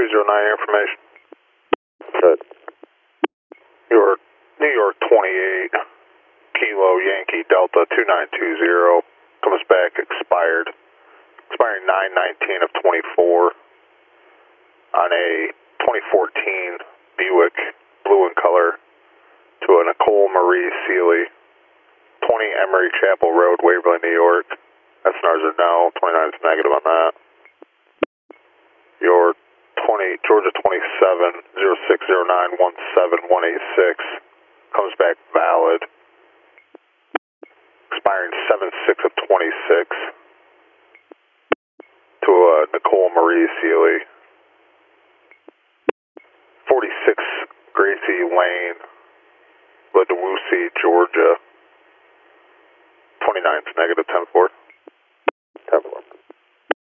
309 information. Good. Your New York 28, Kilo Yankee Delta 2920, comes back expired. Expiring 9/19 of 24 on a 2014 Buick, blue in color, to a Nicole Marie Seeley, 20 Emery Chapel Road, Waverly, New York. SNRs are no, 29 is negative on that. Your 20 Georgia 27 0609 17186 comes back valid. Expiring 7/6 of 26 to a Nicole Marie Seeley, 46 Gracie Lane, Ladewoosie, Georgia. 29 is negative 10-4.